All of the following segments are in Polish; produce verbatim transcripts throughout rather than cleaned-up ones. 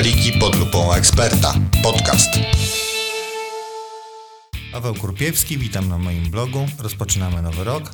Foteliki pod lupą eksperta. Podcast. Paweł Kurpiewski, witam na moim blogu. Rozpoczynamy nowy rok.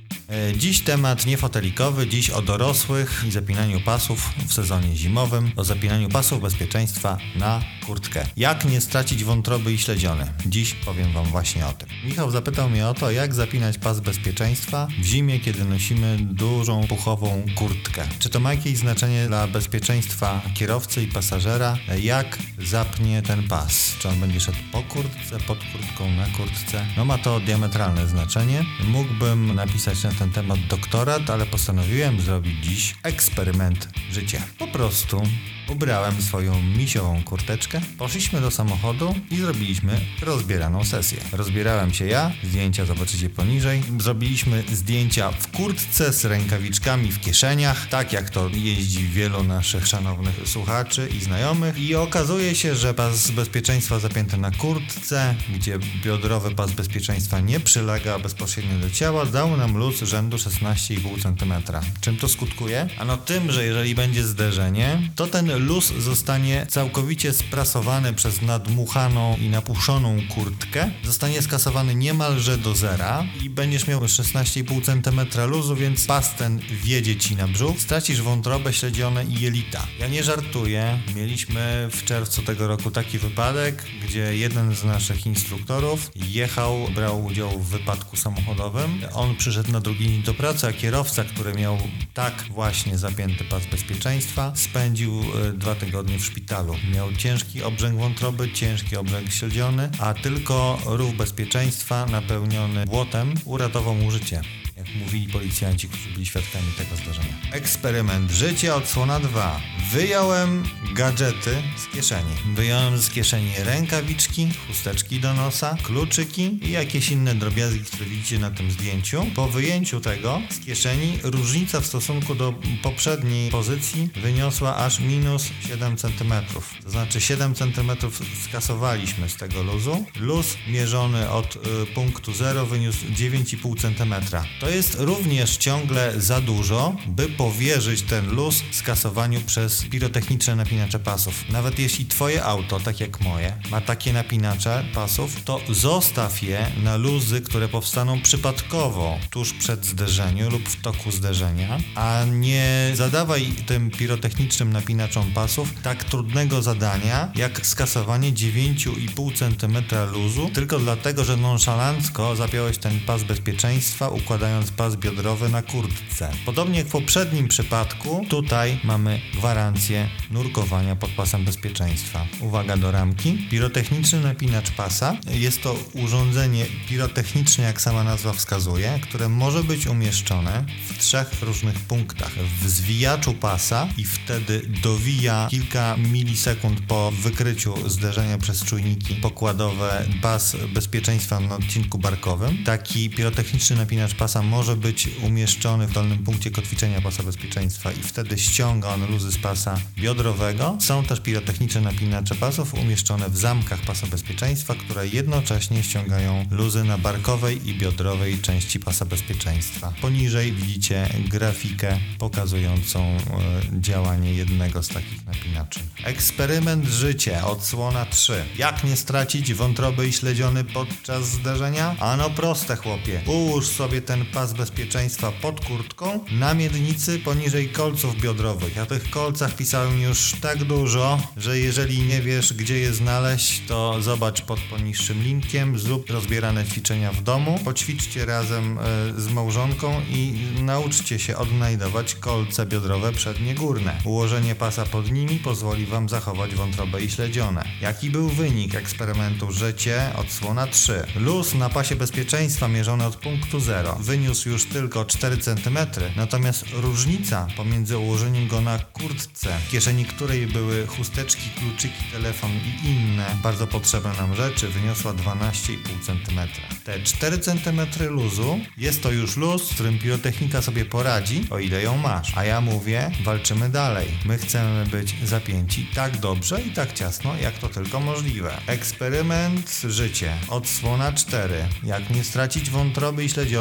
Dziś temat niefotelikowy, dziś o dorosłych i zapinaniu pasów w sezonie zimowym, o zapinaniu pasów bezpieczeństwa na kurtkę. Jak nie stracić wątroby i śledziony? Dziś powiem Wam właśnie o tym. Michał zapytał mnie o to, jak zapinać pas bezpieczeństwa w zimie, kiedy nosimy dużą puchową kurtkę. Czy to ma jakieś znaczenie dla bezpieczeństwa kierowcy i pasażera? Jak zapnie ten pas? Czy on będzie szedł po kurtce, pod kurtką, na kurtce? No ma to diametralne znaczenie. Mógłbym napisać na ten temat doktorat, ale postanowiłem zrobić dziś eksperyment życia. Po prostu ubrałem swoją misiową kurteczkę, poszliśmy do samochodu i zrobiliśmy rozbieraną sesję. Rozbierałem się ja, zdjęcia zobaczycie poniżej. Zrobiliśmy zdjęcia w kurtce z rękawiczkami w kieszeniach, tak jak to jeździ wielu naszych szanownych słuchaczy i znajomych. I okazuje się, że pas bezpieczeństwa zapięty na kurtce, gdzie biodrowy pas bezpieczeństwa nie przylega bezpośrednio do ciała, dał nam luz rzędu szesnaście i pół centymetra. Czym to skutkuje? Ano tym, że jeżeli będzie zderzenie, to ten luz zostanie całkowicie sprasowany przez nadmuchaną i napuszoną kurtkę, zostanie skasowany niemalże do zera i będziesz miał szesnaście i pół centymetra luzu, więc pas ten wjedzie Ci na brzuch, stracisz wątrobę, śledzione i jelita. Ja nie żartuję, mieliśmy w czerwcu tego roku taki wypadek, gdzie jeden z naszych instruktorów jechał, brał udział w wypadku samochodowym. On przyszedł na drugi dzień do pracy, a kierowca, który miał tak właśnie zapięty pas bezpieczeństwa, spędził dwa tygodnie w szpitalu. Miał ciężki obrzęk wątroby, ciężki obrzęk śledziony, a tylko rów bezpieczeństwa napełniony błotem uratował mu życie. Jak mówili policjanci, którzy byli świadkami tego zdarzenia. Eksperyment życia, odsłona dwa. Wyjąłem gadżety z kieszeni. Wyjąłem z kieszeni rękawiczki, chusteczki do nosa, kluczyki i jakieś inne drobiazgi, które widzicie na tym zdjęciu. Po wyjęciu tego z kieszeni różnica w stosunku do poprzedniej pozycji wyniosła aż minus siedem centymetrów. To znaczy siedem centymetrów skasowaliśmy z tego luzu. Luz mierzony od y, punktu zero wyniósł dziewięć i pół centymetra. To jest również ciągle za dużo, by powierzyć ten luz skasowaniu przez pirotechniczne napinacze pasów. Nawet jeśli Twoje auto, tak jak moje, ma takie napinacze pasów, to zostaw je na luzy, które powstaną przypadkowo tuż przed zderzeniem lub w toku zderzenia, a nie zadawaj tym pirotechnicznym napinaczom pasów tak trudnego zadania, jak skasowanie dziewięć i pół centymetra luzu, tylko dlatego, że nonszalancko zapiąłeś ten pas bezpieczeństwa, układając pas biodrowy na kurtce. Podobnie jak w poprzednim przypadku, tutaj mamy gwarancję nurkowania pod pasem bezpieczeństwa. Uwaga do ramki. Pirotechniczny napinacz pasa jest to urządzenie pirotechniczne, jak sama nazwa wskazuje, które może być umieszczone w trzech różnych punktach. W zwijaczu pasa i wtedy dowija kilka milisekund po wykryciu zderzenia przez czujniki pokładowe pas bezpieczeństwa na odcinku barkowym. Taki pirotechniczny napinacz pasa może być umieszczony w dolnym punkcie kotwiczenia pasa bezpieczeństwa i wtedy ściąga on luzy z pasa biodrowego. Są też pirotechniczne napinacze pasów umieszczone w zamkach pasa bezpieczeństwa, które jednocześnie ściągają luzy na barkowej i biodrowej części pasa bezpieczeństwa. Poniżej widzicie grafikę pokazującą e, działanie jednego z takich napinaczy. Eksperyment życie, odsłona trzy. Jak nie stracić wątroby i śledziony podczas zderzenia? Ano proste, chłopie. Ułóż sobie ten pas bezpieczeństwa pod kurtką, na miednicy poniżej kolców biodrowych. Ja tych kolcach pisałem już tak dużo, że jeżeli nie wiesz, gdzie je znaleźć, to zobacz pod poniższym linkiem, zrób rozbierane ćwiczenia w domu, poćwiczcie razem y, z małżonką i nauczcie się odnajdować kolce biodrowe przednie górne. Ułożenie pasa pod nimi pozwoli Wam zachować wątrobę i śledzione. Jaki był wynik eksperymentu życie, odsłona trzy. Luz na pasie bezpieczeństwa mierzony od punktu zero wyniósł już tylko cztery centymetry, natomiast różnica pomiędzy ułożeniem go na kurtce, w kieszeni której były chusteczki, kluczyki, telefon i inne bardzo potrzebne nam rzeczy, wyniosła dwanaście i pół centymetra. Te cztery centymetry luzu jest to już luz, z którym pirotechnika sobie poradzi, o ile ją masz. A ja mówię, walczymy dalej. My chcemy być zapięci tak dobrze i tak ciasno, jak to tylko możliwe. Eksperyment życie, odsłona cztery. Jak nie stracić wątroby i śledziony podczas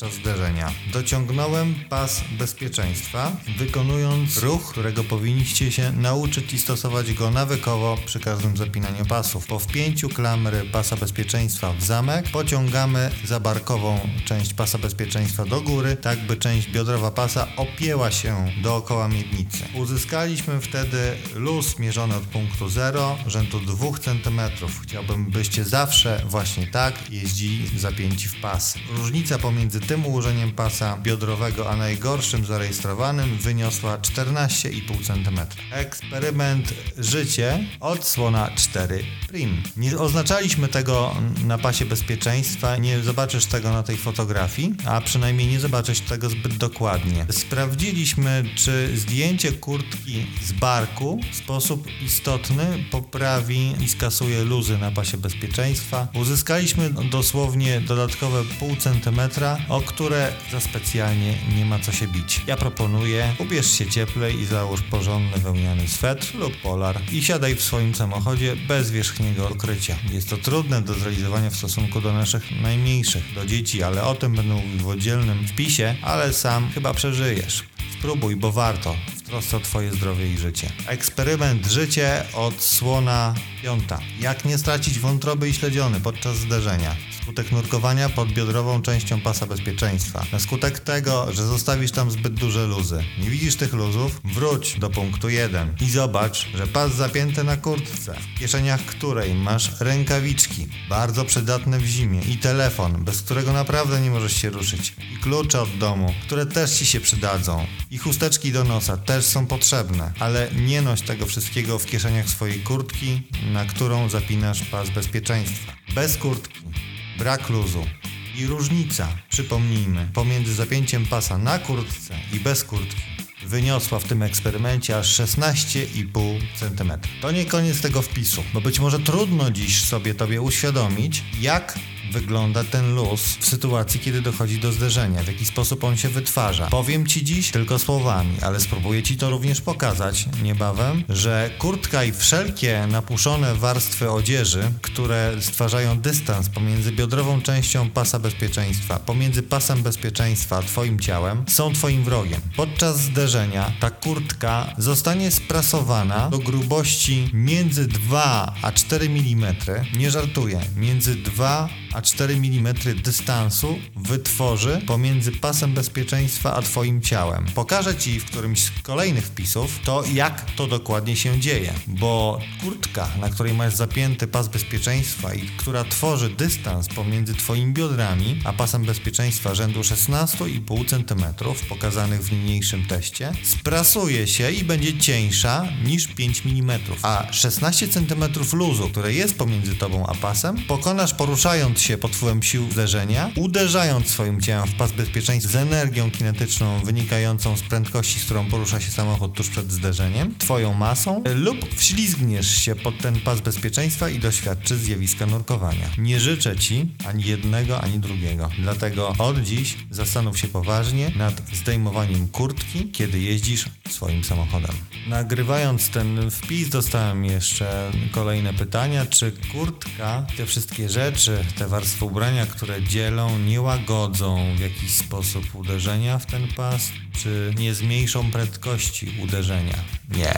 podczas zderzenia. Dociągnąłem pas bezpieczeństwa, wykonując ruch, którego powinniście się nauczyć i stosować go nawykowo przy każdym zapinaniu pasów. Po wpięciu klamry pasa bezpieczeństwa w zamek pociągamy za barkową część pasa bezpieczeństwa do góry, tak by część biodrowa pasa opięła się dookoła miednicy. Uzyskaliśmy wtedy luz mierzony od punktu zero, rzędu dwóch centymetrów. Chciałbym, byście zawsze właśnie tak jeździli zapięci w pas. Różnica pomiędzy tym ułożeniem pasa biodrowego a najgorszym zarejestrowanym wyniosła czternaście i pół centymetra. Eksperyment życie, odsłona cztery prim. Nie oznaczaliśmy tego na pasie bezpieczeństwa, nie zobaczysz tego na tej fotografii, a przynajmniej nie zobaczysz tego zbyt dokładnie. Sprawdziliśmy, czy zdjęcie kurtki z barku w sposób istotny poprawi i skasuje luzy na pasie bezpieczeństwa. Uzyskaliśmy dosłownie dodatkowe pół centymetra, o które za specjalnie nie ma co się bić. Ja proponuję, ubierz się cieplej i załóż porządny wełniany swetr lub polar i siadaj w swoim samochodzie bez wierzchniego okrycia. Jest to trudne do zrealizowania w stosunku do naszych najmniejszych, do dzieci, ale o tym będę mówił w oddzielnym wpisie, ale sam chyba przeżyjesz. Spróbuj, bo warto, w trosce o twoje zdrowie i życie. Eksperyment życie, odsłona piąta. Jak nie stracić wątroby i śledziony podczas zderzenia? Skutek nurkowania pod biodrową częścią pasa bezpieczeństwa. Na skutek tego, że zostawisz tam zbyt duże luzy. Nie widzisz tych luzów? Wróć do punktu jeden i zobacz, że pas zapięty na kurtce, w kieszeniach której masz rękawiczki, bardzo przydatne w zimie, i telefon, bez którego naprawdę nie możesz się ruszyć, i klucze od domu, które też ci się przydadzą, i chusteczki do nosa też są potrzebne, ale nie noś tego wszystkiego w kieszeniach swojej kurtki, na którą zapinasz pas bezpieczeństwa. Bez kurtki brak luzu i różnica, przypomnijmy, pomiędzy zapięciem pasa na kurtce i bez kurtki wyniosła w tym eksperymencie aż szesnaście i pół centymetra. To nie koniec tego wpisu, bo być może trudno dziś sobie tobie uświadomić, jak wygląda ten luz w sytuacji, kiedy dochodzi do zderzenia, w jaki sposób on się wytwarza. Powiem ci dziś tylko słowami, ale spróbuję ci to również pokazać niebawem, że kurtka i wszelkie napuszone warstwy odzieży, które stwarzają dystans pomiędzy biodrową częścią pasa bezpieczeństwa, pomiędzy pasem bezpieczeństwa a twoim ciałem, są twoim wrogiem. Podczas zderzenia ta kurtka zostanie sprasowana do grubości między dwa a cztery milimetry, nie żartuję, między dwa a cztery milimetry dystansu wytworzy pomiędzy pasem bezpieczeństwa a twoim ciałem. Pokażę ci w którymś z kolejnych wpisów to, jak to dokładnie się dzieje, bo kurtka, na której masz zapięty pas bezpieczeństwa i która tworzy dystans pomiędzy twoimi biodrami a pasem bezpieczeństwa rzędu szesnaście i pół centymetra, pokazanych w niniejszym teście, sprasuje się i będzie cieńsza niż pięć milimetrów, a szesnaście centymetrów luzu, które jest pomiędzy tobą a pasem, pokonasz poruszając się pod wpływem sił uderzenia, uderzając swoim ciałem w pas bezpieczeństwa z energią kinetyczną wynikającą z prędkości, z którą porusza się samochód tuż przed zderzeniem, twoją masą, lub wślizgniesz się pod ten pas bezpieczeństwa i doświadczysz zjawiska nurkowania. Nie życzę ci ani jednego, ani drugiego. Dlatego od dziś zastanów się poważnie nad zdejmowaniem kurtki, kiedy jeździsz swoim samochodem. Nagrywając ten wpis, dostałem jeszcze kolejne pytania, czy kurtka, te wszystkie rzeczy, te warstwy ubrania, które dzielą, nie łagodzą w jakiś sposób uderzenia w ten pas, czy nie zmniejszą prędkości uderzenia? Nie,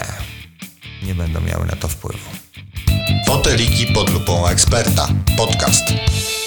nie będą miały na to wpływu. Foteliki pod lupą eksperta. Podcast.